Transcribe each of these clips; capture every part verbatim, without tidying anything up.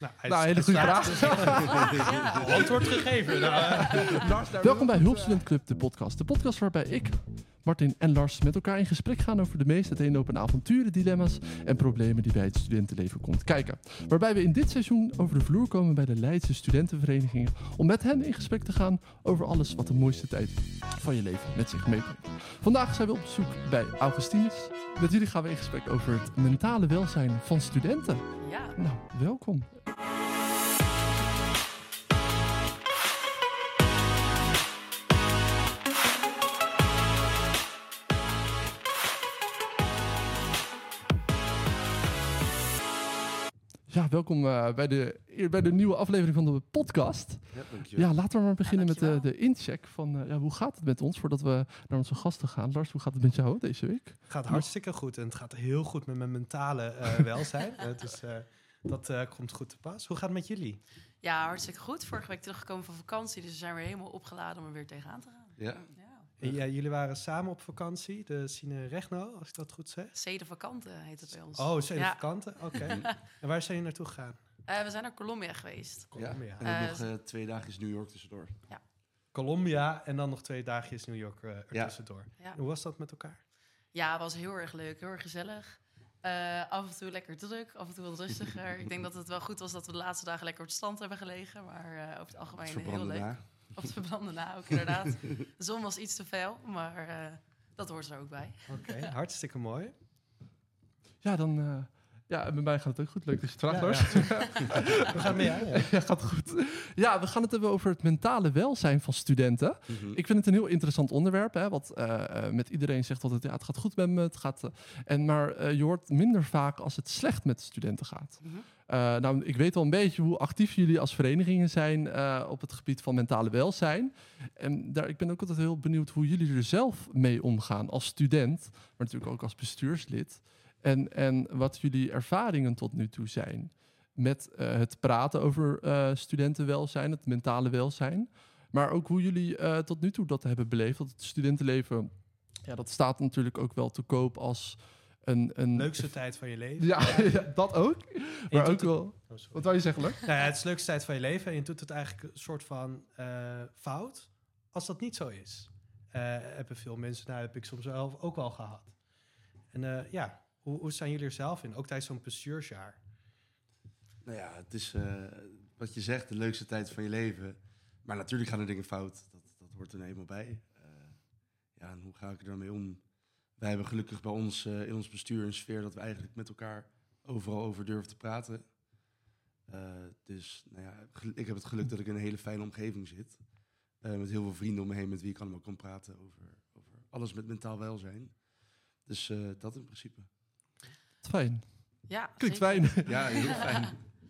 Nou, hij Nou, hele goede vraag. Ja, antwoord gegeven. Nou, Lars, welkom bij Hulpstudent Club, de podcast. De podcast waarbij ik, Martin en Lars met elkaar in gesprek gaan over de meest uiteenlopende avonturen, dilemma's en problemen die bij het studentenleven komt kijken. Waarbij we in dit seizoen over de vloer komen bij de Leidse studentenverenigingen om met hen in gesprek te gaan over alles wat de mooiste tijd van je leven met zich meebrengt. Vandaag zijn we op bezoek bij Augustinus. Met jullie gaan we in gesprek over het mentale welzijn van studenten. Ja. Nou, welkom. Ja, welkom uh, bij, de, bij de nieuwe aflevering van de podcast. Ja, dankjewel. Ja, laten we maar beginnen Ja, met de, de incheck van uh, ja, hoe gaat het met ons voordat we naar onze gasten gaan. Lars, hoe gaat het met jou deze week? Het gaat hartstikke goed en het gaat heel goed met mijn mentale uh, welzijn. uh, dus uh, dat uh, komt goed te pas. Hoe gaat het met jullie? Ja, hartstikke goed. Vorige week teruggekomen van vakantie, dus we zijn weer helemaal opgeladen om er weer tegenaan te gaan. Ja. Ja. En, ja, jullie waren samen op vakantie, de Cine Regno, als ik dat goed zeg. Zede Vakanten heet het bij ons. Oh, Cine Ja. Vakanten, oké. Okay. En waar zijn jullie naartoe gegaan? Uh, we zijn naar Colombia geweest. Colombia. En dan Uh, nog uh, twee dagjes New York tussendoor. Colombia en dan nog twee dagjes New York uh, er Ja. tussendoor. Ja. Hoe was dat met elkaar? Ja, het was heel erg leuk, heel erg gezellig. Uh, af en toe lekker druk, af en toe wat rustiger. Ik denk dat het wel goed was dat we de laatste dagen lekker op het strand hebben gelegen. Maar uh, over het algemeen Het heel verbrandde leuk. na. Op het verbranden na ook, inderdaad. De zon was iets te fel, maar uh, dat hoort er ook bij. Oké, okay, hartstikke mooi. Ja, dan... Uh, ja, bij mij gaat het ook goed. Leuk dat je het vraagt, Ja, Lars. ja. We gaan mee aan. Ja. Ja, gaat goed. Ja, we gaan het hebben over het mentale welzijn van studenten. Mm-hmm. Ik vind het een heel interessant onderwerp, hè, wat uh, uh, met iedereen zegt altijd, ja, het gaat goed met me, het gaat... Uh, en maar uh, je hoort minder vaak als het slecht met studenten gaat. Mm-hmm. Uh, nou, ik weet wel een beetje hoe actief jullie als verenigingen zijn uh, op het gebied van mentale welzijn. En daar, ik ben ook altijd heel benieuwd hoe jullie er zelf mee omgaan als student, maar natuurlijk ook als bestuurslid. En, en wat jullie ervaringen tot nu toe zijn met uh, het praten over uh, studentenwelzijn, het mentale welzijn. Maar ook hoe jullie uh, tot nu toe dat hebben beleefd. Want het studentenleven, ja, dat staat natuurlijk ook wel te koop als een... een Leukste tijd van je leven. Ja, ja, dat ook. Maar ook wel... Oh, Wat wou je zeggen, Lars? Nou ja, het is de leukste tijd van je leven en je doet het eigenlijk een soort van uh, fout als dat niet zo is. Uh, hebben veel mensen, nou heb ik soms zelf ook wel gehad. En uh, ja... Hoe, hoe staan jullie er zelf in? Ook tijdens zo'n bestuursjaar. Nou ja, het is uh, wat je zegt, de leukste tijd van je leven. Maar natuurlijk gaan er dingen fout. Dat, dat hoort er nou eenmaal bij. Uh, ja, en hoe ga ik er dan mee om? Wij hebben gelukkig bij ons uh, in ons bestuur een sfeer dat we eigenlijk met elkaar overal over durven te praten. Uh, dus nou ja, ik heb het geluk dat ik in een hele fijne omgeving zit. Uh, met heel veel vrienden om me heen met wie ik allemaal kan praten over, over alles met mentaal welzijn. Dus uh, dat in principe. Fijn. Ja, Klinkt zeker. fijn. Ja, heel fijn.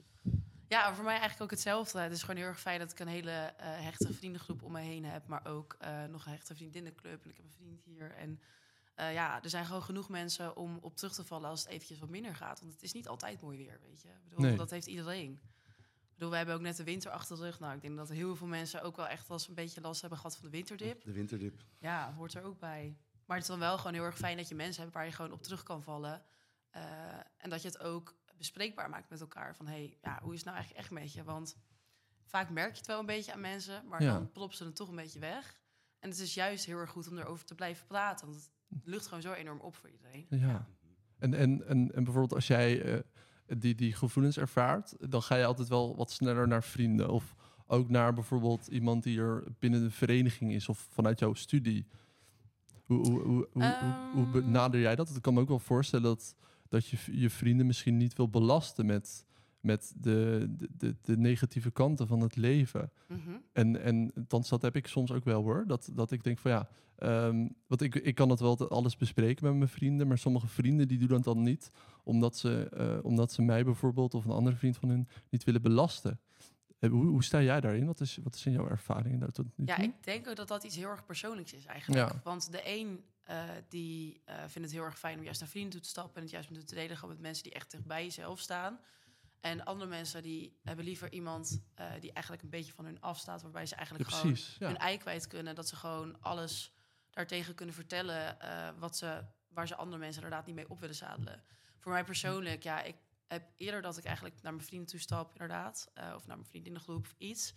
Ja, voor mij eigenlijk ook hetzelfde. Het is gewoon heel erg fijn dat ik een hele uh, hechte vriendengroep om me heen heb. Maar ook uh, nog een hechte vriendinnenclub. En ik heb een vriend hier. En uh, ja, er zijn gewoon genoeg mensen om op terug te vallen als het eventjes wat minder gaat. Want het is niet altijd mooi weer, weet je. Ik bedoel, Nee. dat heeft iedereen. Ik bedoel, we hebben ook net de winter achter de rug. Nou, ik denk dat heel veel mensen ook wel echt wel eens een beetje last hebben gehad van de winterdip. De winterdip. Ja, hoort er ook bij. Maar het is dan wel gewoon heel erg fijn dat je mensen hebt waar je gewoon op terug kan vallen. Uh, en dat je het ook bespreekbaar maakt met elkaar. Van, hé, hey, ja, hoe is het nou eigenlijk echt met je? Want vaak merk je het wel een beetje aan mensen, maar Ja. dan ploppen ze het toch een beetje weg. En het is juist heel erg goed om erover te blijven praten. Want het lucht gewoon zo enorm op voor iedereen. Ja. En, en, en, en bijvoorbeeld als jij uh, die, die gevoelens ervaart, dan ga je altijd wel wat sneller naar vrienden. Of ook naar bijvoorbeeld iemand die er binnen de vereniging is of vanuit jouw studie. Hoe, hoe, hoe, hoe, Um, hoe, hoe benader jij dat? Ik kan me ook wel voorstellen dat, dat je je vrienden misschien niet wil belasten met, met de, de, de, de negatieve kanten van het leven. Mm-hmm. En, en althans, dat heb ik soms ook wel hoor. Dat, dat ik denk van ja, um, want ik, ik kan het wel alles bespreken met mijn vrienden, maar sommige vrienden die doen dat dan niet, omdat ze, uh, omdat ze mij bijvoorbeeld of een andere vriend van hun niet willen belasten. Hoe, hoe sta jij daarin? Wat is, wat zijn jouw ervaringen daar tot nu toe? Ja, ik denk ook dat dat iets heel erg persoonlijks is eigenlijk. Ja. Want de een uh, die uh, vindt het heel erg fijn om juist naar vrienden toe te stappen en het juist met te delen gewoon met mensen die echt dicht bij jezelf staan. En andere mensen die hebben liever iemand uh, die eigenlijk een beetje van hun afstaat, waarbij ze eigenlijk Ja, gewoon precies, ja. hun ei kwijt kunnen. Dat ze gewoon alles daartegen kunnen vertellen uh, wat ze, waar ze andere mensen inderdaad niet mee op willen zadelen. Voor mij persoonlijk, ja, ik heb eerder dat ik eigenlijk naar mijn vrienden toe stap, inderdaad. Uh, of naar mijn vriendinnengroep of iets.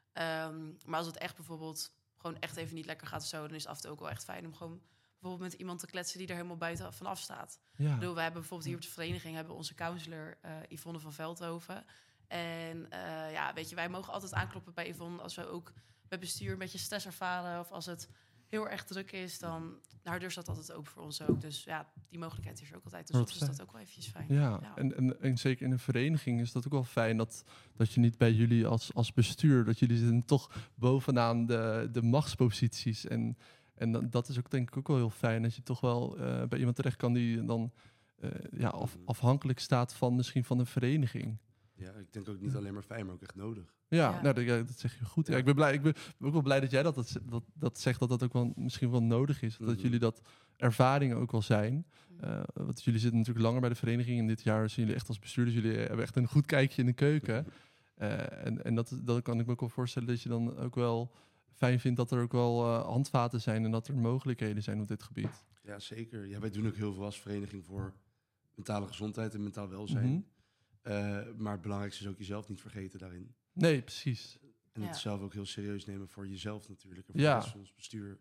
Um, maar als het echt bijvoorbeeld gewoon echt even niet lekker gaat of zo, dan is het af en toe ook wel echt fijn om gewoon bijvoorbeeld met iemand te kletsen die er helemaal buiten vanaf staat. Ja. Ik bedoel, we hebben bijvoorbeeld hier op de vereniging hebben we onze counselor uh, Yvonne van Veldhoven. En uh, ja, weet je, wij mogen altijd aankloppen bij Yvonne als we ook met bestuur een beetje stress ervaren of als het heel erg druk is, dan haar deur staat altijd open voor ons ook. Dus ja, die mogelijkheid is er ook altijd. Dus soms is dat ook wel eventjes fijn. Ja, ja. En, en, en zeker in een vereniging is dat ook wel fijn dat, dat je niet bij jullie als, als bestuur, dat jullie zitten toch bovenaan de, de machtsposities. En, en dan, dat is ook denk ik ook wel heel fijn, dat je toch wel uh, bij iemand terecht kan die dan uh, ja, af, afhankelijk staat van misschien van een vereniging. Ja, ik denk ook niet alleen maar fijn, maar ook echt nodig. Ja, Ja. Nou, dat, ja, dat zeg je goed. Ja. Ja. Ja, ik, ben blij, ik ben ook wel blij dat jij dat, dat, dat, dat zegt, dat dat ook wel misschien wel nodig is. Dat Mm-hmm. jullie dat ervaringen ook wel zijn. Uh, want jullie zitten natuurlijk langer bij de vereniging. En dit jaar zijn jullie echt als bestuurders. Jullie hebben echt een goed kijkje in de keuken. Uh, en en dat, dat kan ik me ook wel voorstellen dat je dan ook wel fijn vindt dat er ook wel uh, handvaten zijn en dat er mogelijkheden zijn op dit gebied. Ja, zeker. Ja, wij doen ook heel veel als vereniging voor mentale gezondheid en mentaal welzijn. Mm-hmm. Uh, maar het belangrijkste is ook jezelf niet vergeten daarin. Nee, precies. En Ja. het zelf ook heel serieus nemen voor jezelf natuurlijk. En voor Ja. de rest van ons bestuur.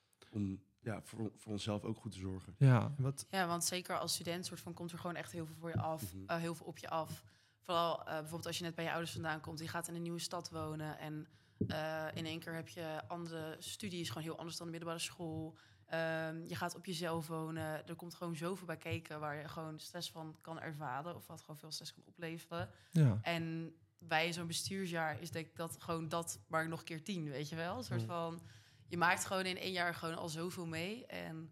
Om ja, voor, voor onszelf ook goed te zorgen. Ja. En wat, Ja, want zeker als student soort van, komt er gewoon echt heel veel voor je af. Mhm. uh, heel veel op je af. Vooral uh, bijvoorbeeld als je net bij je ouders vandaan komt. Je gaat in een nieuwe stad wonen. En uh, in één keer heb je andere studies. Gewoon heel anders dan de middelbare school. Um, je gaat op jezelf wonen. Er komt gewoon zoveel bij kijken waar je gewoon stress van kan ervaren. Of wat gewoon veel stress kan opleveren. Ja. En bij zo'n bestuursjaar is denk ik dat gewoon dat maar nog keer tien, weet je wel? Een soort Ja. van, je maakt gewoon in één jaar gewoon al zoveel mee. En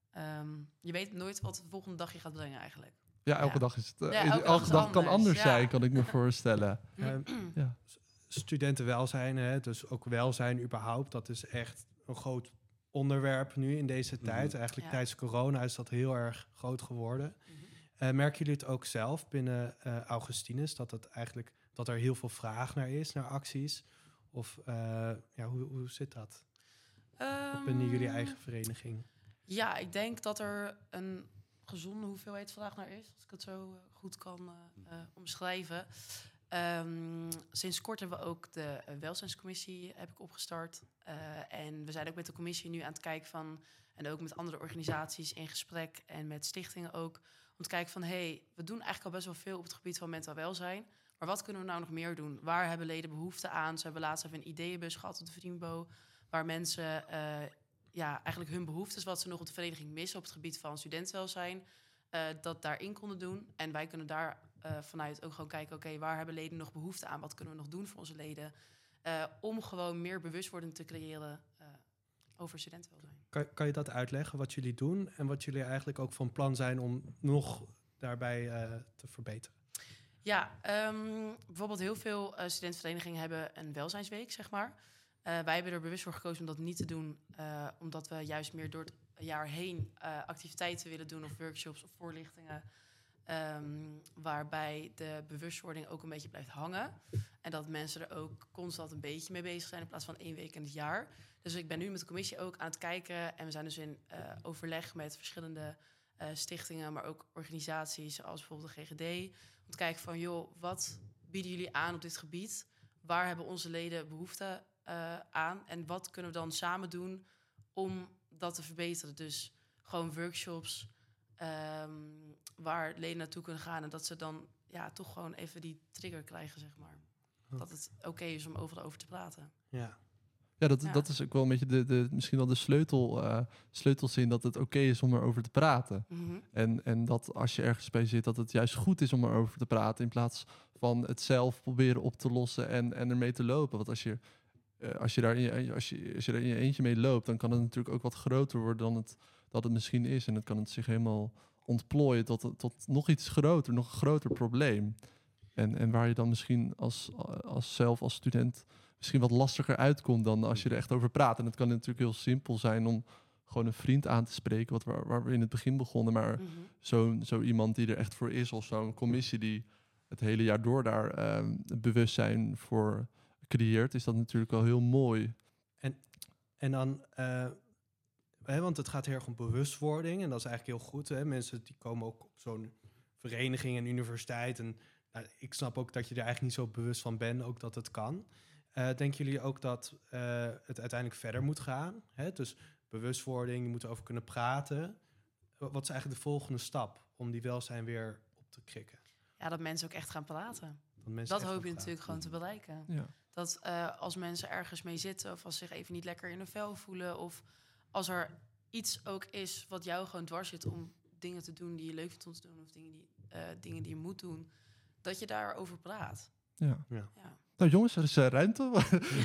um, je weet nooit wat de volgende dag je gaat brengen eigenlijk. Ja, elke Ja. dag is het. Uh, Ja, elke, elke dag is dag kan anders, anders ja. zijn, kan ik me voorstellen. um, Ja. studentenwelzijn, hè, dus ook welzijn überhaupt, dat is echt een groot onderwerp nu in deze Mhm. tijd. Eigenlijk Ja. tijdens corona is dat heel erg groot geworden. Uh, merken jullie het ook zelf binnen uh, Augustinus, dat het eigenlijk dat er heel veel vraag naar is, naar acties? Of uh, ja, hoe, hoe zit dat? Um, Binnen jullie eigen vereniging? Ja, ik denk dat er een gezonde hoeveelheid vraag naar is, als ik het zo uh, goed kan uh, uh, omschrijven. Um, sinds kort hebben we ook de uh, welzijnscommissie heb ik opgestart. Uh, en we zijn ook met de commissie nu aan het kijken van, en ook met andere organisaties in gesprek en met stichtingen ook, om te kijken van, hé, hey, we doen eigenlijk al best wel veel op het gebied van mentaal welzijn. Maar wat kunnen we nou nog meer doen? Waar hebben leden behoefte aan? Ze hebben laatst even een ideeënbus gehad op de Vriendbo, waar mensen uh, ja, eigenlijk hun behoeftes, wat ze nog op de vereniging missen op het gebied van studentenwelzijn, uh, dat daarin konden doen. En wij kunnen daar uh, vanuit ook gewoon kijken, oké, okay, waar hebben leden nog behoefte aan? Wat kunnen we nog doen voor onze leden? Uh, om gewoon meer bewustwording te creëren uh, over studentenwelzijn. Kan, kan je dat uitleggen, wat jullie doen en wat jullie eigenlijk ook van plan zijn om nog daarbij uh, te verbeteren? Ja, um, bijvoorbeeld heel veel uh, studentenverenigingen hebben een welzijnsweek, zeg maar. Uh, wij hebben er bewust voor gekozen om dat niet te doen, uh, omdat we juist meer door het jaar heen uh, activiteiten willen doen of workshops of voorlichtingen, um, waarbij de bewustwording ook een beetje blijft hangen. En dat mensen er ook constant een beetje mee bezig zijn in plaats van één week in het jaar. Dus ik ben nu met de commissie ook aan het kijken en we zijn dus in uh, overleg met verschillende uh, stichtingen, maar ook organisaties zoals bijvoorbeeld de G G D, om te kijken van, joh, wat bieden jullie aan op dit gebied? Waar hebben onze leden behoefte uh, aan? En wat kunnen we dan samen doen om dat te verbeteren? Dus gewoon workshops um, waar leden naartoe kunnen gaan en dat ze dan ja, toch gewoon even die trigger krijgen, zeg maar. Oh. Dat het oké okay is om overal over te praten. Ja. Ja, dat, Ja. dat is ook wel een beetje de, de, misschien wel de sleutel, uh, sleutelzin dat het oké okay is om erover te praten. Mm-hmm. En, en dat als je ergens bij zit, dat het juist goed is om erover te praten in plaats van het zelf proberen op te lossen en, en ermee te lopen. Want als je, uh, als, je daar in je, als, je, als je daar in je eentje mee loopt, dan kan het natuurlijk ook wat groter worden dan het, dat het misschien is. En dan kan het zich helemaal ontplooien tot, tot nog iets groter, nog een groter probleem. En, en waar je dan misschien als, als zelf, als student, misschien wat lastiger uitkomt dan als je er echt over praat. En het kan natuurlijk heel simpel zijn om gewoon een vriend aan te spreken, wat waar, waar we in het begin begonnen. Maar Mm-hmm. zo, zo iemand die er echt voor is, of zo'n commissie die het hele jaar door daar uh, bewustzijn voor creëert, is dat natuurlijk wel heel mooi. En dan, uh, hè, want het gaat heel erg om bewustwording en dat is eigenlijk heel goed. Hè? Mensen die komen ook op zo'n vereniging en universiteit. En nou, ik snap ook dat je er eigenlijk niet zo bewust van bent, ook dat het kan. Uh, denken jullie ook dat uh, het uiteindelijk verder moet gaan? Hè? Dus bewustwording, je moet erover kunnen praten. Wat is eigenlijk de volgende stap om die welzijn weer op te krikken? Ja, dat mensen ook echt gaan praten. Dat, dat hoop je natuurlijk gewoon te bereiken. Ja. Dat uh, als mensen ergens mee zitten of als ze zich even niet lekker in hun vel voelen, of als er iets ook is wat jou gewoon dwars zit om dingen te doen die je leuk vindt om te doen, of dingen die, uh, dingen die je moet doen, dat je daarover praat. Ja. Ja. Ja. Nou jongens, er is uh, ruimte. Hoe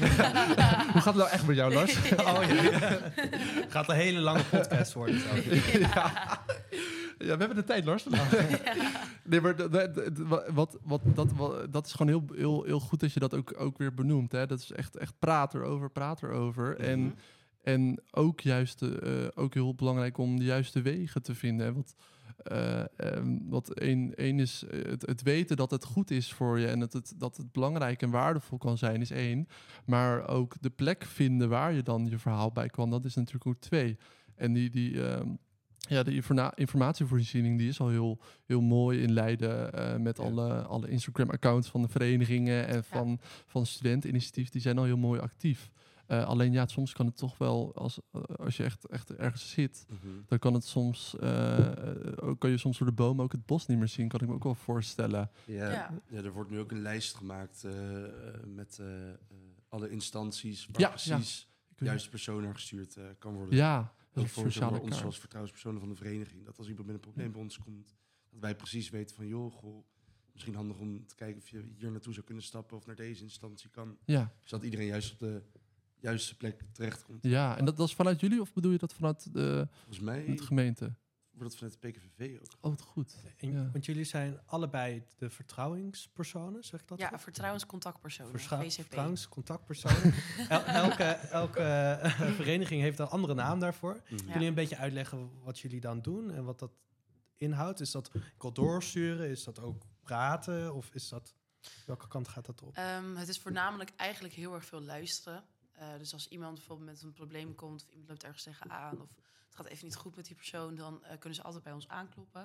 gaat het nou echt met jou, Lars? Ja. Oh, ja. Gaat een hele lange podcast worden. Zo. Ja. Ja. Ja, we hebben de tijd, Lars. Ja. Nee, maar d- d- d- wat, wat, dat, wat, dat is gewoon heel, heel, heel goed dat je dat ook, ook weer benoemt. Hè? Dat is echt, echt praat erover, praat erover. Mm-hmm. En, en ook, juist, uh, ook heel belangrijk om de juiste wegen te vinden. Hè? Want, uh, um, wat één, één is het, het weten dat het goed is voor je en dat het, dat het belangrijk en waardevol kan zijn, is één. Maar ook de plek vinden waar je dan je verhaal bij kan, dat is natuurlijk ook twee. En die... die um, Ja, de informa- informatievoorziening die is al heel, heel mooi in Leiden uh, met ja. alle, alle Instagram-accounts van de verenigingen en van, ja. van studenteninitiatief. Die zijn al heel mooi actief. Uh, alleen ja, soms kan het toch wel, als, uh, als je echt, echt ergens zit, mm-hmm. dan kan het soms, uh, ook, kan je soms door de bomen ook het bos niet meer zien, kan ik me ook wel voorstellen. Ja, ja. ja er wordt nu ook een lijst gemaakt uh, met uh, uh, alle instanties waar ja, precies ja. de juiste persoon naar gestuurd uh, kan worden. Ja. Dat voor zeg, ons als vertrouwenspersonen van de vereniging, dat als iemand met een probleem bij ons komt, dat wij precies weten van, joh, goh, misschien handig om te kijken of je hier naartoe zou kunnen stappen of naar deze instantie kan. Ja. Zodat iedereen juist op de juiste plek terechtkomt. Ja, en dat, dat is vanuit jullie of bedoel je dat vanuit de, Volgens mij de gemeente? Wordt dat vanuit de P K V V ook. Oh, wat goed. En, ja. Want jullie zijn allebei de vertrouwingspersonen, zeg ik dat? Ja, goed? vertrouwenscontactpersonen, Verscha- V C P. Vertrouwenscontactpersonen. El- elke elke uh, vereniging heeft een andere naam daarvoor. Mm-hmm. Kunnen jullie een beetje uitleggen wat jullie dan doen en wat dat inhoudt? Is dat doorsturen? Is dat ook praten? Of is dat... Welke kant gaat dat op? Um, het is voornamelijk eigenlijk heel erg veel luisteren. Uh, dus als iemand bijvoorbeeld met een probleem komt, of iemand loopt ergens tegenaan, of het gaat even niet goed met die persoon, dan uh, kunnen ze altijd bij ons aankloppen.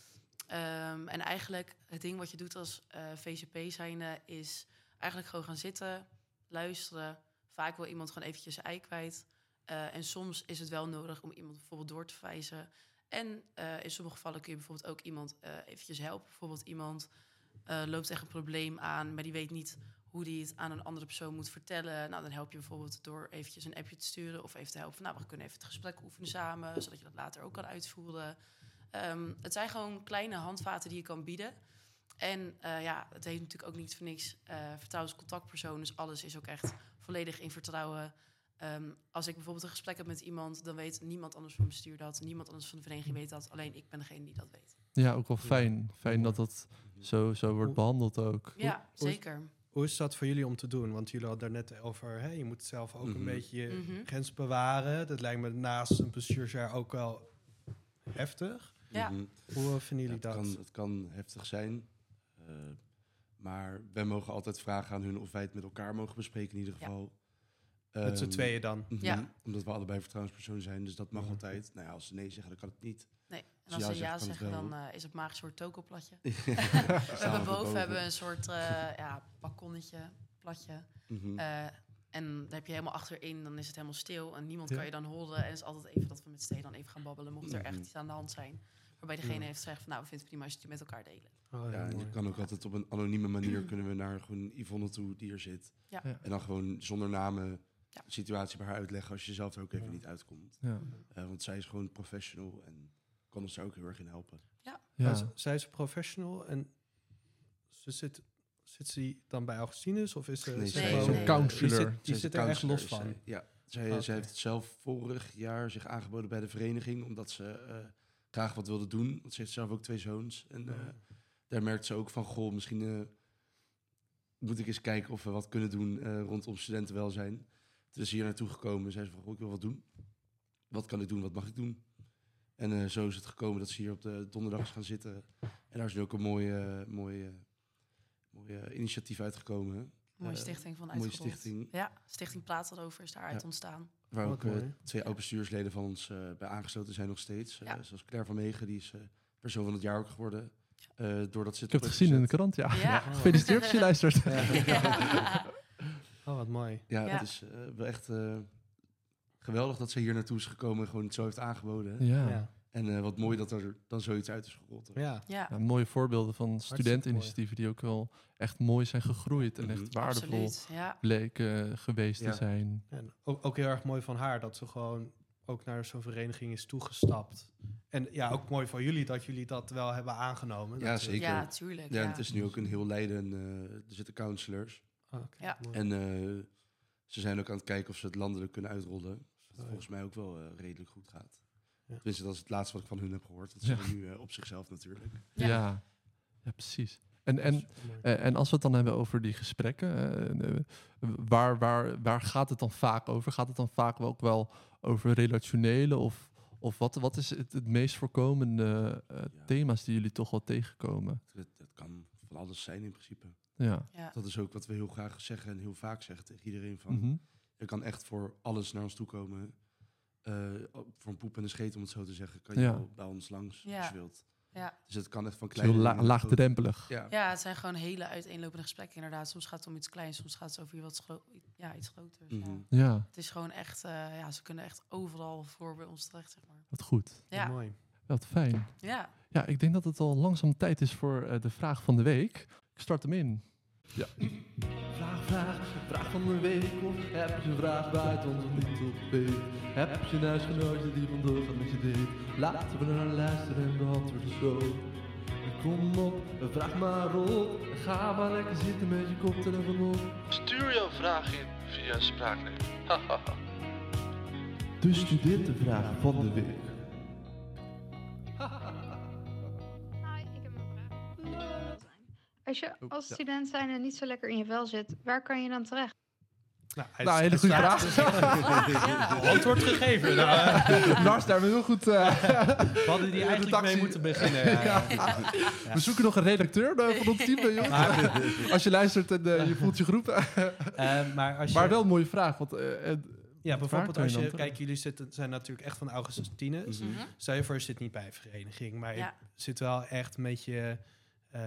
Um, en eigenlijk het ding wat je doet als uh, V C P zijnde is eigenlijk gewoon gaan zitten, luisteren. Vaak wil iemand gewoon eventjes zijn ei kwijt. Uh, en soms is het wel nodig om iemand bijvoorbeeld door te verwijzen. En uh, in sommige gevallen kun je bijvoorbeeld ook iemand uh, eventjes helpen. Bijvoorbeeld iemand uh, loopt tegen een probleem aan, maar die weet niet hoe die het aan een andere persoon moet vertellen. Nou, dan help je bijvoorbeeld door eventjes een appje te sturen of even te helpen. Nou, we kunnen even het gesprek oefenen samen, zodat je dat later ook kan uitvoeren. Um, het zijn gewoon kleine handvaten die je kan bieden. En uh, ja, het heet natuurlijk ook niet voor niks uh, vertrouwenscontactpersoon. Dus alles is ook echt volledig in vertrouwen. Um, als ik bijvoorbeeld een gesprek heb met iemand, dan weet niemand anders van het bestuur dat. Niemand anders van de vereniging weet dat. Alleen ik ben degene die dat weet. Ja, ook wel fijn. Fijn dat dat zo, zo wordt behandeld ook. Ja, zeker. Hoe is dat voor jullie om te doen? Want jullie hadden er net over, hè, je moet zelf ook mm-hmm. een beetje je mm-hmm. grens bewaren. Dat lijkt me naast een bestuursjaar ook wel heftig. Ja. Mm-hmm. Hoe vinden jullie ja, het dat? Kan, het kan heftig zijn. Uh, maar wij mogen altijd vragen aan hun of wij het met elkaar mogen bespreken in ieder geval. Ja. Um, met z'n tweeën dan? Mm-hmm, ja. Omdat we allebei vertrouwenspersonen zijn, dus dat mag mm-hmm. altijd. Nou ja, als ze nee zeggen, dan kan het niet. Nee, en als, als ze ja zeggen, zeggen dan uh, is het maar een soort tokoplatje. we hebben boven hebben we een soort uh, ja, balkonnetje, platje. Mm-hmm. Uh, en dan heb je helemaal achterin, dan is het helemaal stil. En niemand ja. kan je dan horen. En het is altijd even dat we met z'n tweeën dan even gaan babbelen. Mocht er echt iets aan de hand zijn. Waarbij degene ja. heeft gezegd van, nou, we vinden het prima als je het met elkaar delen. Oh, ja, ja, en je kan ook altijd op een anonieme manier kunnen we naar gewoon Yvonne toe die er zit. Ja. Ja. En dan gewoon zonder namen ja. de situatie bij haar uitleggen als je zelf er ook even ja. niet uitkomt. Ja. Uh, want zij is gewoon professional en kan ons daar ook heel erg in helpen. Ja. Ja. Ja, z- zij is professional en ze zit, zit ze dan bij Augustinus of is ze nee, nee, nee, zo'n nee. counselor? Die zit, die zit er echt los van. Zij, ja, zij, okay. zij heeft zelf vorig jaar zich aangeboden bij de vereniging omdat ze uh, graag wat wilde doen. Want ze heeft zelf ook twee zoons en uh, ja. daar merkt ze ook van, goh, misschien uh, moet ik eens kijken of we wat kunnen doen uh, rondom studentenwelzijn. Toen is ze hier naartoe gekomen. Zei ze van, goh, ik wil wat doen. Wat kan ik doen? Wat mag ik doen? En uh, zo is het gekomen dat ze hier op de donderdag is gaan zitten. En daar is nu ook een mooie, mooie, mooie initiatief uitgekomen. Hè? Mooie stichting van uitgerold. Mooie stichting. Ja, Stichting Plaats erover is daaruit ja. ontstaan. Waar ook uh, twee oud bestuursleden van ons uh, bij aangesloten zijn nog steeds. Uh, ja. Zoals Claire van Meegen, die is uh, persoon van het jaar ook geworden. Uh, doordat ze Ik heb het gezien in de krant, ja. Ja. ja. Gefeliciteerd als je luistert. Ja. Oh, wat mooi. Ja, Ja. het is uh, wel echt uh, geweldig dat ze hier naartoe is gekomen en gewoon het zo heeft aangeboden. Ja. Ja. En uh, wat mooi dat er dan zoiets uit is gerold. Ja. Ja. Ja, mooie voorbeelden van studenteninitiatieven die ook wel echt mooi zijn gegroeid en echt waardevol Absoluut, ja. bleken geweest Ja. te zijn. En ook, ook heel erg mooi van haar dat ze gewoon ook naar zo'n vereniging is toegestapt. En ja, ook mooi van jullie dat jullie dat wel hebben aangenomen. Ja, dat, zeker. Ja, tuurlijk. Ja, Ja, en het is nu ook een heel Leiden. Uh, er zitten counselors. Oh, okay, Ja. mooi. En uh, ze zijn ook aan het kijken of ze het landelijk kunnen uitrollen. Wat Oh, volgens mij ook wel uh, redelijk goed gaat. Ja. Tenminste, dat is het laatste wat ik van hun heb gehoord. Dat Ja. zijn nu uh, op zichzelf natuurlijk. Ja, Ja. ja. ja precies. En, en, Supermooi. uh, en als we het dan hebben over die gesprekken, uh, uh, waar, waar, waar gaat het dan vaak over? Gaat het dan vaak ook wel over relationele of, of wat, wat is het, het meest voorkomende uh, Ja. thema's die jullie toch wel tegenkomen? Het, het kan van alles zijn in principe. Ja. Ja. Dat is ook wat we heel graag zeggen en heel vaak zeggen tegen iedereen. Van, Mm-hmm. Je kan echt voor alles naar ons toe komen. Uh, voor een poep en een scheet, om het zo te zeggen, kan je Ja. wel bij ons langs Ja. als je wilt. Ja. Dus het kan echt van Het is kleine heel la- dingen tot grote- laagdrempelig. Ja. ja, het zijn gewoon hele uiteenlopende gesprekken inderdaad. Soms gaat het om iets kleins, soms gaat het over wat gro- ja, iets groters. Mhm. Ja. Ja, Het is gewoon echt, uh, ja, ze kunnen echt overal voor bij ons terecht, zeg maar. wat goed. Ja, Mooi. Wat fijn. ja. Ja, ik denk dat het al langzaam tijd is voor uh, de vraag van de week. Ik start hem in. Ja. Vraag, vraag, vraag van de week. Of heb je een vraag waar het ons niet op weet? Heb je een huisgenootje die vandoor gaat met je date? Laten we naar luisteren en beantwoorden zo. Kom op, vraag maar op. Ga maar lekker zitten met je koptelefoon op. Stuur jouw vraag in via Spraaknet. De studentenvraag van de week. Hi, ik heb een vraag. Als je Oh, als ja. student zijn en niet zo lekker in je vel zit, waar kan je dan terecht? Nou, hij Nou, is- hele goede hij vraag. staat- Antwoord gegeven. Nou, uh, Lars, daar hebben we heel goed... uh, we hadden die eigenlijk taxi. mee moeten beginnen. Ja. Ja. We zoeken nog een redacteur uh, van ons team, uh, jongens. Maar, Als je luistert en uh, je voelt je geroepen. uh, maar, als je, Maar wel een mooie vraag. Want, uh, uh, ja, waar bijvoorbeeld kan als je je... dan Kijk, jullie zitten, zijn natuurlijk echt van Augusttinus. Mhm. Mhm. Stel je voor, je zit niet bij een vereniging. Maar Ja. je zit wel echt met je uh,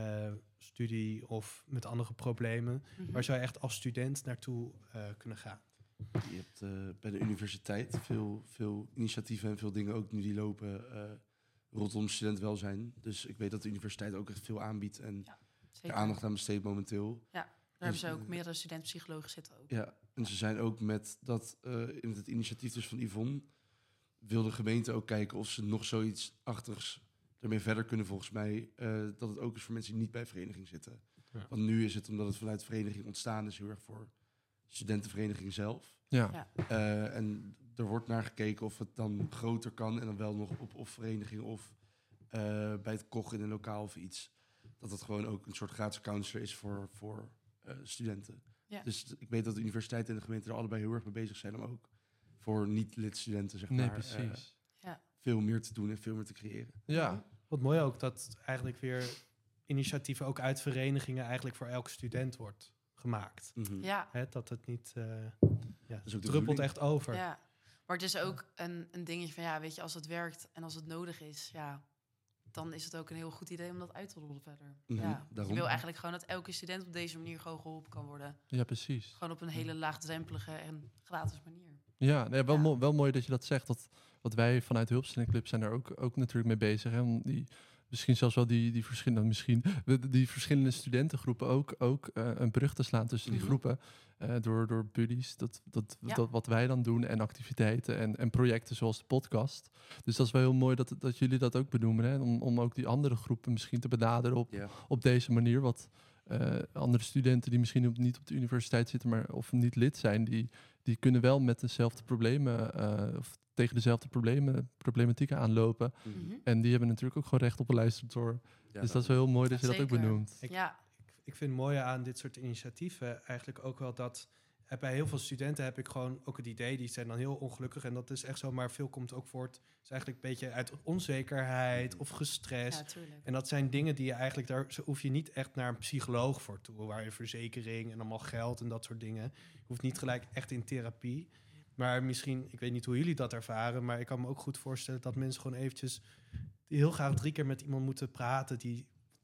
studie of met andere problemen. Mhm. Waar zou je echt als student naartoe uh, kunnen gaan? Je hebt uh, bij de universiteit veel, veel initiatieven en veel dingen ook nu die lopen uh, rondom studentwelzijn. Dus ik weet dat de universiteit ook echt veel aanbiedt en Ja, er zeker. aandacht aan besteedt momenteel. Daar hebben ze ook meerdere studentpsychologen zitten ook. Ja, en ze zijn ook met dat uh, in het initiatief dus van Yvonne wil de gemeente ook kijken of ze nog zoiets achtigs ermee verder kunnen volgens mij. Uh, dat het ook is voor mensen die niet bij vereniging zitten. Ja. Want nu is het omdat het vanuit vereniging ontstaan is heel erg voor studentenvereniging zelf. ja. Ja. Uh, en er wordt naar gekeken of het dan groter kan en dan wel nog op of vereniging of uh, bij het Koch in een lokaal of iets. Dat het gewoon ook een soort gratis counselor is voor, voor uh, studenten. Ja. Dus ik weet dat de universiteit en de gemeente er allebei heel erg mee bezig zijn om ook voor niet-lidstudenten zeg Nee, maar, precies. uh, veel meer te doen en veel meer te creëren. Ja, Wat mooi ook dat eigenlijk weer initiatieven ook uit verenigingen eigenlijk voor elke student wordt gemaakt. Mm-hmm. Ja, Hè, dat het niet... Uh, ja, is ook de druppelt bedoeling. echt over. ja. Maar het is ook een, een dingetje van, ja, weet je, als het werkt en als het nodig is, ja, dan is het ook een heel goed idee om dat uit te rollen verder. Mhm, Ja. Je daarom. wil eigenlijk gewoon dat elke student op deze manier gewoon geholpen kan worden. ja, precies. Gewoon op een hele laagdrempelige en gratis manier. Ja, nee, wel, Ja. mo- wel mooi dat je dat zegt. Dat, wat wij vanuit de Hulpstellingclub zijn er ook, ook natuurlijk mee bezig. Hè, om die, misschien zelfs wel die, die verschillende, misschien, die, die verschillende studentengroepen ook, ook uh, een brug te slaan tussen die Mhm. groepen. Uh, door, door buddies, dat, dat, Ja. dat wat wij dan doen en activiteiten en, en projecten zoals de podcast. Dus dat is wel heel mooi dat, dat jullie dat ook benoemen. Hè, om, om ook die andere groepen misschien te benaderen op, Ja. op deze manier. Wat uh, andere studenten die misschien op, niet op de universiteit zitten, maar of niet lid zijn, die, die kunnen wel met dezelfde problemen uh, of tegen dezelfde problemen, problematieken aanlopen. Mhm. Mhm. En die hebben natuurlijk ook gewoon recht op een luistertoor. Ja, Dus dat is wel heel mooi dat je dat ook Zeker. benoemt. Ik- Ja, Ik vind het mooie aan dit soort initiatieven eigenlijk ook wel dat... eh, bij heel veel studenten heb ik gewoon ook het idee... die zijn dan heel ongelukkig en dat is echt zo... maar veel komt ook voort... is eigenlijk een beetje uit onzekerheid of gestrest. ja, tuurlijk. En dat zijn dingen die je eigenlijk... daar zo hoef je niet echt naar een psycholoog voor toe... waar je verzekering en allemaal geld en dat soort dingen... je hoeft niet gelijk echt in therapie... Maar misschien, ik weet niet hoe jullie dat ervaren... maar ik kan me ook goed voorstellen dat mensen gewoon eventjes... die heel graag drie keer met iemand moeten praten... die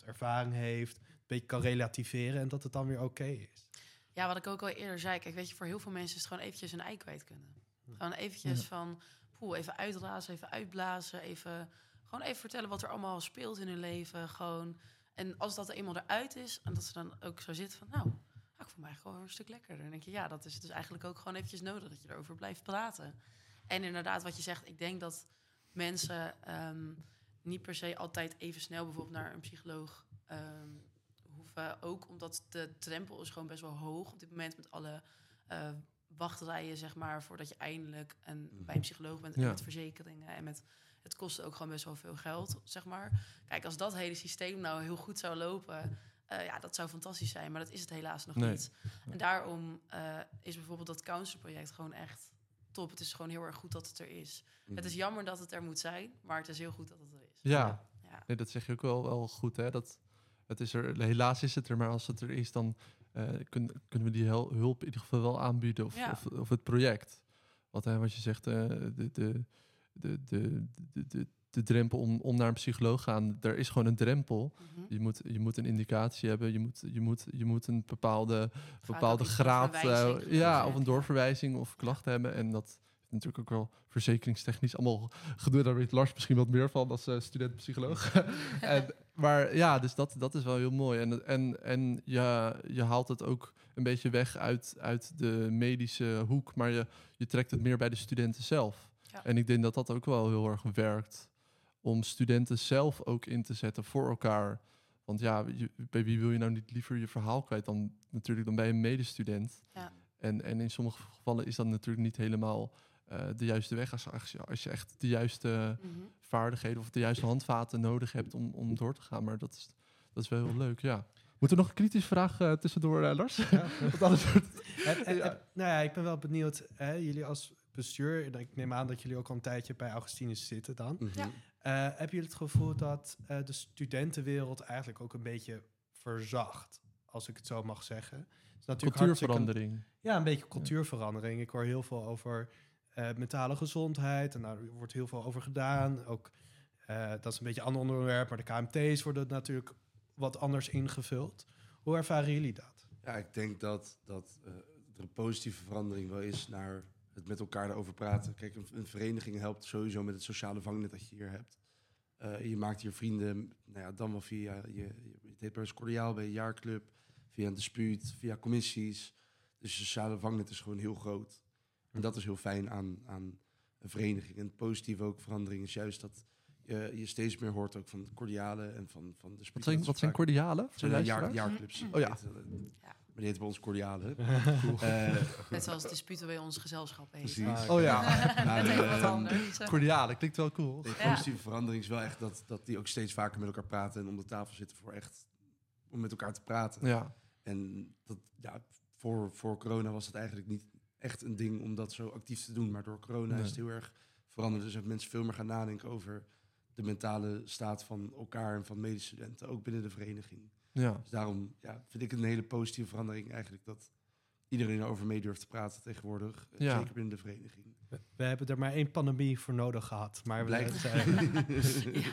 ervaring heeft, een beetje kan relativeren en dat het dan weer oké is. Ja, wat ik ook al eerder zei. Kijk, weet je, voor heel veel mensen is het gewoon eventjes een ei kwijt kunnen. Gewoon eventjes Ja. van, poeh, even uitrazen, even uitblazen, even, gewoon even vertellen wat er allemaal speelt in hun leven. Gewoon. En als dat er eenmaal eruit is, en dat ze dan ook zo zit van, nou, nou, ik voel me eigenlijk wel een stuk lekkerder. Dan denk je, ja, dat is dus eigenlijk ook gewoon eventjes nodig, dat je erover blijft praten. En inderdaad, wat je zegt, ik denk dat mensen um, niet per se altijd even snel bijvoorbeeld naar een psycholoog um, hoeven. Ook omdat de drempel is gewoon best wel hoog op dit moment met alle uh, wachtrijen, zeg maar, voordat je eindelijk een, bij een psycholoog bent en Ja. met verzekeringen en met het kost ook gewoon best wel veel geld, zeg maar. Kijk, als dat hele systeem nou heel goed zou lopen, uh, ja, dat zou fantastisch zijn, maar dat is het helaas nog Nee. niet. En daarom uh, is bijvoorbeeld dat counselproject gewoon echt top. Het is gewoon heel erg goed dat het er is. Mhm. Het is jammer dat het er moet zijn, maar het is heel goed dat het er is. Ja, Ja. nee, dat zeg je ook wel, wel goed. Hè? Dat, het is er, helaas is het er, maar als het er is, dan uh, kun, kunnen we die hel- hulp in ieder geval wel aanbieden. Of, Ja. of, of het project. Wat, hè, wat je zegt, uh, de, de, de, de, de, de, de drempel om, om naar een psycholoog te gaan, er is gewoon een drempel. Mhm. Je moet, je moet een indicatie hebben, je moet, je moet, je moet een bepaalde, bepaalde ook iets graad, uh, doorverwijzing. ja, of een doorverwijzing of klachten hebben. En dat is natuurlijk ook wel verzekeringstechnisch allemaal gedoe. Daar weet Lars misschien wat meer van als uh, student-psycholoog. en, maar ja, dus dat, dat is wel heel mooi. En, en, en je, je haalt het ook een beetje weg uit, uit de medische hoek, maar je, je trekt het meer bij de studenten zelf. Ja. En ik denk dat dat ook wel heel erg werkt om studenten zelf ook in te zetten voor elkaar. Want ja, je, bij wie wil je nou niet liever je verhaal kwijt dan natuurlijk dan bij een medestudent. Ja. En, en in sommige gevallen is dat natuurlijk niet helemaal uh, de juiste weg. Als, als, je, als je echt de juiste Mm-hmm. vaardigheden of de juiste handvaten nodig hebt om, om door te gaan. Maar dat is, dat is wel heel leuk, ja. Moet er nog een kritische vraag uh, tussendoor, uh, Lars? Ja. Want anders wordt... En, en, Ja. en, nou ja, ik ben wel benieuwd, hè, jullie als bestuur, ik neem aan dat jullie ook al een tijdje bij Augustinus zitten dan. Mhm. Ja. Uh, hebben jullie het gevoel dat uh, de studentenwereld eigenlijk ook een beetje verzacht, als ik het zo mag zeggen? Het is natuurlijk Cultuurverandering. hartstikke- Ja, een beetje cultuurverandering. Ik hoor heel veel over uh, mentale gezondheid en daar wordt heel veel over gedaan. Ook, uh, dat is een beetje een ander onderwerp, maar de K M T's worden natuurlijk wat anders ingevuld. Hoe ervaren jullie dat? Ja, ik denk dat, dat uh, er een positieve verandering wel is naar het met elkaar erover praten. Kijk, een, een vereniging helpt sowieso met het sociale vangnet dat je hier hebt. Uh, je maakt hier vrienden, nou ja, dan wel via je, je, het heet bij ons cordiaal, bij je jaarclub, via een dispuut, via commissies. Dus je sociale vangnet is gewoon heel groot. En dat is heel fijn aan, aan een vereniging. En positief ook verandering is juist dat je, je steeds meer hoort ook van het cordiale en van, van de Wat dispuut. zijn, wat zijn cordialen? Voor zijn de uh, jaar, luisteraars? jaarclubs. Oh ja. Maar die heten bij ons cordiale. Cool. Uh, Net zoals disputen bij ons gezelschap heet. Precies. Ah, Oh ja, Maar, Net even wat ehm, anders. cordialen, klinkt wel cool. De Ja. positieve verandering is wel echt dat, dat die ook steeds vaker met elkaar praten en om de tafel zitten voor echt om met elkaar te praten. Ja, En dat, ja, voor, voor corona was het eigenlijk niet echt een ding om dat zo actief te doen. Maar door corona Nee. is het heel erg veranderd. Dus hebben mensen veel meer gaan nadenken over de mentale staat van elkaar en van medestudenten, ook binnen de vereniging. ja. Dus daarom ja, vind ik het een hele positieve verandering eigenlijk dat iedereen erover mee durft te praten tegenwoordig. eh, Ja. Zeker binnen de vereniging. We, we hebben er maar één pandemie voor nodig gehad. Maar we Blijkt. het, uh, Ja.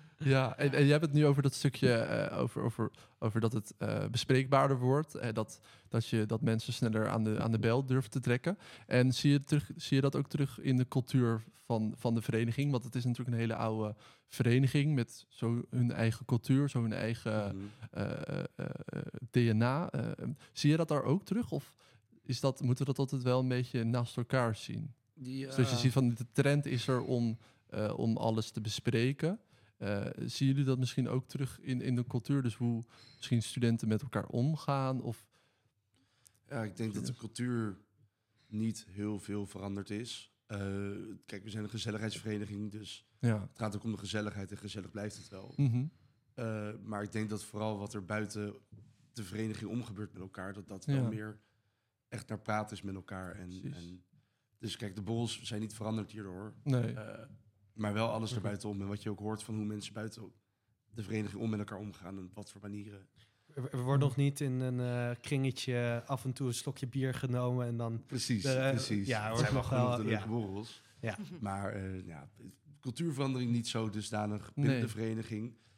Ja, en, en je hebt het nu over dat stukje, eh, over, over, over dat het eh, bespreekbaarder wordt. Eh, dat, dat, je, dat mensen sneller aan de, aan de bel durven te trekken. En zie je, terug, zie je dat ook terug in de cultuur van, van de vereniging? Want het is natuurlijk een hele oude vereniging met zo hun eigen cultuur, zo hun eigen Mhm. eh, eh, eh, D N A. Eh, zie je dat daar ook terug? Of is dat, moeten we dat altijd wel een beetje naast elkaar zien? Die, Dus dat je eh, ziet van de trend is er om, uh, om alles te bespreken. Uh, zien jullie dat misschien ook terug in, in de cultuur? Dus hoe misschien studenten met elkaar omgaan? Of... Ja, ik denk dat de cultuur niet heel veel veranderd is. Uh, kijk, we zijn een gezelligheidsvereniging, dus Ja. het gaat ook om de gezelligheid en gezellig blijft het wel. Mm-hmm. Uh, maar ik denk dat vooral wat er buiten de vereniging omgebeurt met elkaar, dat dat Ja. wel meer echt naar praten is met elkaar. En, en, dus kijk, de borrels zijn niet veranderd hierdoor. Nee. Uh, maar wel alles Mhm. erbuitenom. En wat je ook hoort van hoe mensen buiten de vereniging om met elkaar omgaan en op wat voor manieren. er, er wordt nog niet in een uh, kringetje af en toe een slokje bier genomen en dan... Precies, De, uh, precies. ja, Het wordt zijn wel nog genoeg wel- de leuke ja. borrels. Ja. Maar uh, ja, cultuurverandering niet zo dusdanig binnen Nee. de vereniging.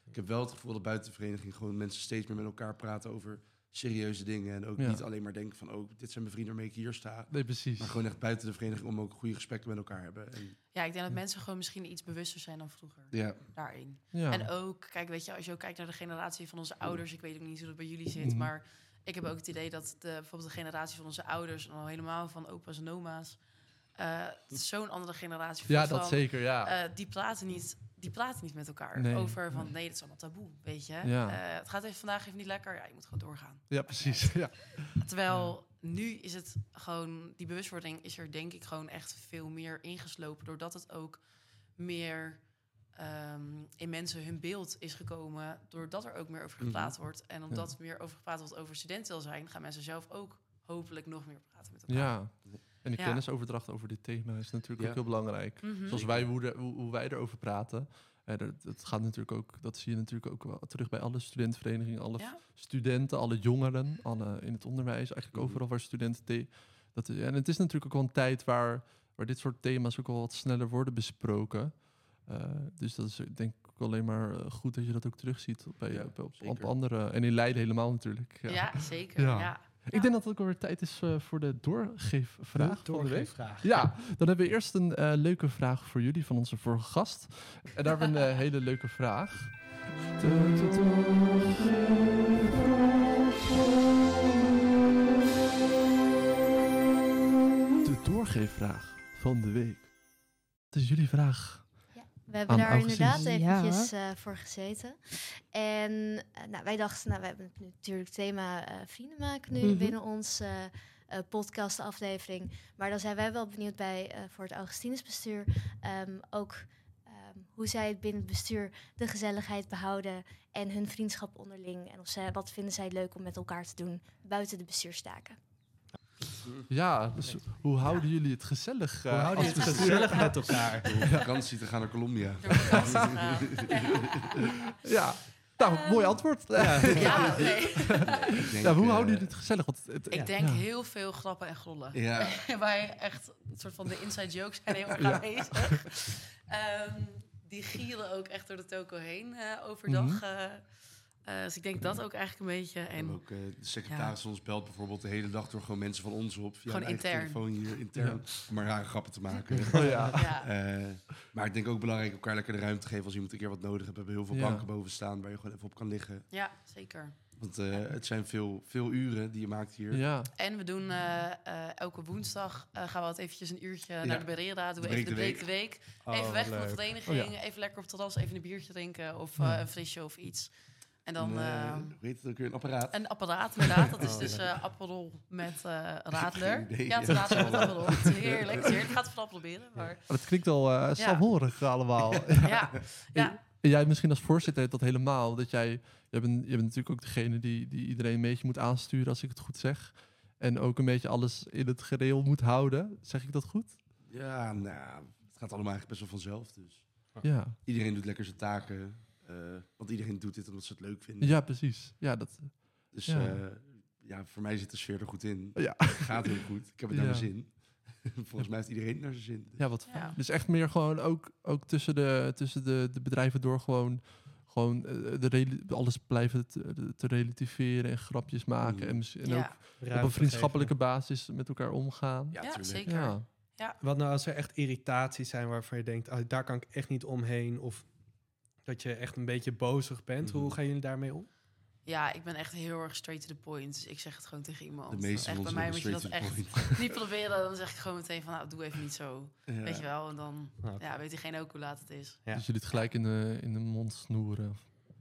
Ik heb wel het gevoel dat buiten de vereniging gewoon mensen steeds meer met elkaar praten over serieuze dingen. En ook Ja. niet alleen maar denken van, oh, dit zijn mijn vrienden waarmee ik hier sta. Nee, precies. Maar gewoon echt buiten de vereniging om ook goede gesprekken met elkaar hebben. En, Ja, ik denk dat mensen gewoon misschien iets bewuster zijn dan vroeger. ja, Daarin. Ja. En ook, kijk, weet je, als je ook kijkt naar de generatie van onze ouders, ik weet ook niet hoe dat bij jullie zit, Mhm. maar ik heb ook het idee dat de, bijvoorbeeld de generatie van onze ouders, en al helemaal van opa's en oma's, uh, zo'n andere generatie ja, van, dat zeker, ja. uh, die praten niet, die praten niet met elkaar Nee. over van nee, dat is allemaal taboe, weet je. Ja. Uh, het gaat even vandaag even niet lekker, ja, je moet gewoon doorgaan. Ja, precies. Ja. Terwijl nu is het gewoon, die bewustwording is er denk ik gewoon echt veel meer ingeslopen, doordat het ook meer um, in mensen hun beeld is gekomen, doordat er ook meer over gepraat Mhm. wordt. En omdat Ja. er meer over gepraat wordt over studentenwelzijn, gaan mensen zelf ook hopelijk nog meer praten met elkaar. Ja. En de Ja. kennisoverdracht over dit thema is natuurlijk Ja. ook heel belangrijk. Mhm. Zoals wij, hoe, de- hoe, hoe wij erover praten. Eh, dat, dat gaat natuurlijk ook, dat zie je natuurlijk ook wel terug bij alle studentenverenigingen, alle Ja. studenten, alle jongeren, alle in het onderwijs, eigenlijk Mhm. overal waar studenten. Te, dat, en het is natuurlijk ook wel een tijd waar, waar dit soort thema's ook wel wat sneller worden besproken. Uh, dus dat is denk ik ook alleen maar uh, goed dat je dat ook terugziet bij, Ja, op, op, zeker. op andere. En in Leiden helemaal natuurlijk. Ja. Ja, zeker. Ja. Ja. Ik denk dat het ook alweer tijd is uh, voor de doorgeefvraag van de week. Vraag. Ja, dan hebben we eerst een uh, leuke vraag voor jullie van onze vorige gast. En daar hebben we een uh, hele leuke vraag. De doorgeefvraag van de week. Wat is jullie vraag? We hebben Aan daar Augustin. inderdaad eventjes uh, voor gezeten. En uh, nou, wij dachten, nou, we hebben het natuurlijk thema uh, vrienden maken nu Mhm. binnen onze uh, uh, podcastaflevering. Maar dan zijn wij wel benieuwd bij uh, voor het Augustinusbestuur um, ook um, hoe zij het binnen het bestuur de gezelligheid behouden en hun vriendschap onderling. En of zij, wat vinden zij leuk om met elkaar te doen buiten de bestuurstaken. Ja, dus hoe houden jullie het gezellig? Uh, Hoe houden als jullie het bestuur? gezellig met elkaar? Door op vakantie te gaan naar Colombia. Door vakantie te gaan. Ja, nou, mooi antwoord. Ja. Ja, nee. Ik denk, Ja, hoe eh, houden jullie het gezellig? Want het, Ik ja. denk Ja. heel veel grappen en grollen. Ja, Waar echt een soort van de inside jokes zijn heel erg Ja. aanwezig. Um, die gieren ook echt door de toko heen uh, overdag. Mhm. Uh, uh, dus ik denk dat ook eigenlijk een beetje. en En ook uh, de secretaris van ons belt bijvoorbeeld de hele dag door gewoon mensen van ons op. Via Gewoon een eigen intern. telefoon hier intern. Om maar rare grappen te maken. Oh, ja. ja, Uh, maar ik denk ook belangrijk elkaar lekker de ruimte geven als iemand een keer wat nodig heeft. We hebben heel veel Ja. banken boven staan waar je gewoon even op kan liggen. ja, zeker. Want uh, het zijn veel, veel uren die je maakt hier. Ja. En we doen uh, uh, elke woensdag uh, gaan we altijd eventjes een uurtje Ja. naar de Berera. Doen we De even de breek breek de de week. Oh, even weg wat van de leuk. vereniging. Oh, ja. Even lekker op het terras, even een biertje drinken. Of uh, Ja. een frisje of iets. En dan Een, uh, uh, hoe heet het ook weer? Een apparaat. een apparaat, inderdaad. Dat is Oh, dus leuk. uh, Aperol met uh, radler. Geen idee. Ja, het is radler met Aperol. Het is heerlijk. Het is heerlijk. Ik ga het vooral proberen. Maar Maar het klinkt al uh, saamhorig allemaal. ja, ja. En jij misschien als voorzitter hebt dat helemaal. Dat jij, je, bent, je bent natuurlijk ook degene die, die iedereen een beetje moet aansturen, als ik het goed zeg. En ook een beetje alles in het gereel moet houden. Zeg ik dat goed? Ja, nou, het gaat allemaal eigenlijk best wel vanzelf. Dus Ja, iedereen doet lekker zijn taken. Uh, want iedereen doet dit omdat ze het leuk vinden. ja precies. Ja, dat, Dus Ja. ja. Uh, ja, voor mij zit de sfeer er goed in. ja. Het gaat heel goed. Ik heb het naar Ja. mijn zin. Volgens mij heeft iedereen het naar zijn zin. Dus ja, wat Ja. fijn. Dus echt meer gewoon ook, ook tussen, de, tussen de, de bedrijven door gewoon, gewoon uh, de rela- alles blijven te, te relativeren en grapjes maken. Mm. En, mis- en Ja. ook op Ruimte een vriendschappelijke geven. basis met elkaar omgaan. Ja, tuurlijk. zeker. Ja. Wat nou als er echt irritaties zijn waarvan je denkt, oh, daar kan ik echt niet omheen. Of dat je echt een beetje bozig bent. Mhm. Hoe gaan jullie daarmee om? Ja, ik ben echt heel erg straight to the point. Dus ik zeg het gewoon tegen iemand. De meeste echt, van bij ons mij hebben moet je dat straight to echt the point. niet proberen. Dan zeg ik gewoon meteen van, nou, doe even niet zo. Ja. Weet je wel? En dan Ah, oké. ja, weet diegene ook hoe laat het is. Ja. Dus jullie het gelijk in de, in de mond snoeren.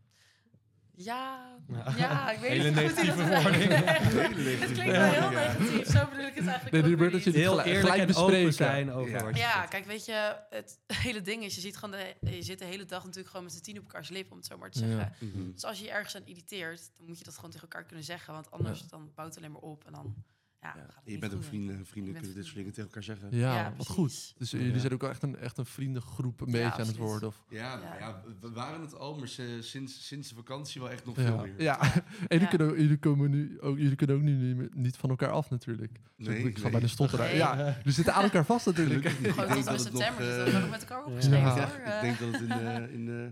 Ja, Ja. ja, ik weet Hele niet hoe goed hij negatieve dat woording. Het klinkt wel heel negatief. Zo bedoel ik het eigenlijk Nee, ook die weer gebeurt dat niet. je- Heel gelijk- eerlijk gelijk en open bespreken. zijn over Ja. wat je Ja, zegt. kijk, weet je, het hele ding is, je ziet gewoon de, je zit de hele dag natuurlijk gewoon met z'n tien op elkaars lip, om het zo maar te Ja. zeggen. Mhm. Dus als je je ergens aan irriteert, dan moet je dat gewoon tegen elkaar kunnen zeggen, want anders Ja. dan bouwt het alleen maar op en dan ja, Ja. gaat het Je niet bent ook goed. vrienden. Vrienden Je kunnen bent dit soort dingen tegen elkaar zeggen. Ja, Ja, wat precies. goed. Dus jullie Ja. zijn ook wel echt een, echt een vriendengroep een Ja, beetje aan het absoluut. worden. Of, Ja, nou Ja. ja, we- we waren het al, maar ze- sinds, sinds de vakantie wel echt nog ja. veel meer. Ja. En jullie, Ja. kunnen, ook- jullie, komen nu, ook, jullie kunnen ook nu niet, meer- niet van elkaar af natuurlijk. Nee, ik ga nee. bij de stotteren. Nee. Ja, jullie zitten aan elkaar vast natuurlijk. Gelukkig niet. Gewoon Ik tot denk en dat met het nog, september, dus eh, dat we nog met elkaar opgeschreven Ja. hoor. Ik Eh, denk dat het in, de, in de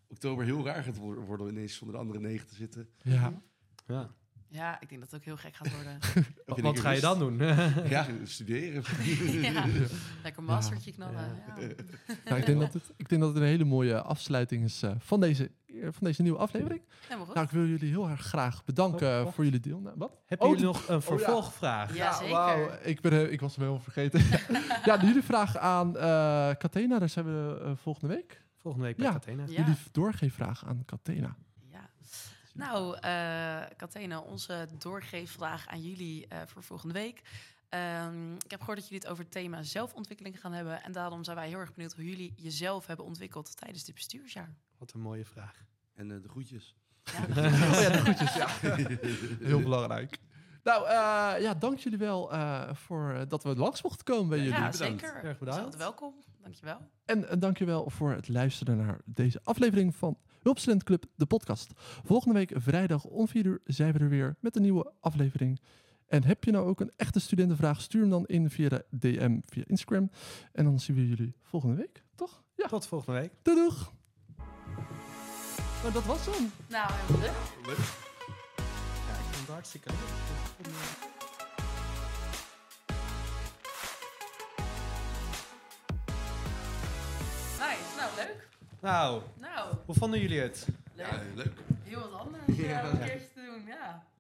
oktober heel raar gaat worden, worden om ineens zonder de andere negen te zitten. Ja. Ja. Ja, ik denk dat het ook heel gek gaat worden. Of in Wat één ga je keer dan doen? rust- Ja, studeren. ja. Lekker mastertje knallen. Ja. Ja. Nou, ik, denk dat het, ik denk dat het een hele mooie afsluiting is uh, van, deze, van deze nieuwe aflevering. Helemaal goed. Nou, ik wil jullie heel erg graag bedanken Oh, uh, wacht. voor jullie deelname. Wat? Hebben Oh, jullie de- nog een vervolgvraag? Ja, zeker. wauw, ik, ben, uh, ik was hem helemaal vergeten. Ja, jullie vraag aan uh, Kathena, daar zijn we uh, volgende week. Volgende week bij Ja. Kathena. Ja. Jullie doorgeefvraag aan Kathena. Ja. Nou, uh, Kathena, onze doorgeefvraag aan jullie uh, voor volgende week. Um, ik heb gehoord dat jullie het over het thema zelfontwikkeling gaan hebben. En daarom zijn wij heel erg benieuwd hoe jullie jezelf hebben ontwikkeld tijdens dit bestuursjaar. Wat een mooie vraag. En uh, de groetjes. Ja. Oh ja, de groetjes, ja. Heel belangrijk. Nou, uh, ja, dank jullie wel uh, voor uh, dat we langs mochten komen bij jullie. Ja, bedankt. zeker. Erg bedankt. Altijd welkom. Dankjewel. En uh, dankjewel voor het luisteren naar deze aflevering van Hulpstudent Club, de podcast. Volgende week vrijdag om vier uur zijn we er weer met een nieuwe aflevering. En heb je nou ook een echte studentenvraag, stuur hem dan in via de D M via Instagram. En dan zien we jullie volgende week, toch? Ja. Tot volgende week. Doei doeg! Nou, dat was hem. Nou, helemaal leuk. Leuk. Ja, ik vond het hartstikke leuk. Nice. Nou, leuk. Nou, Nou, hoe vonden jullie het? leuk. Ja, leuk. Heel wat anders. Ja, om een keertje te doen, ja.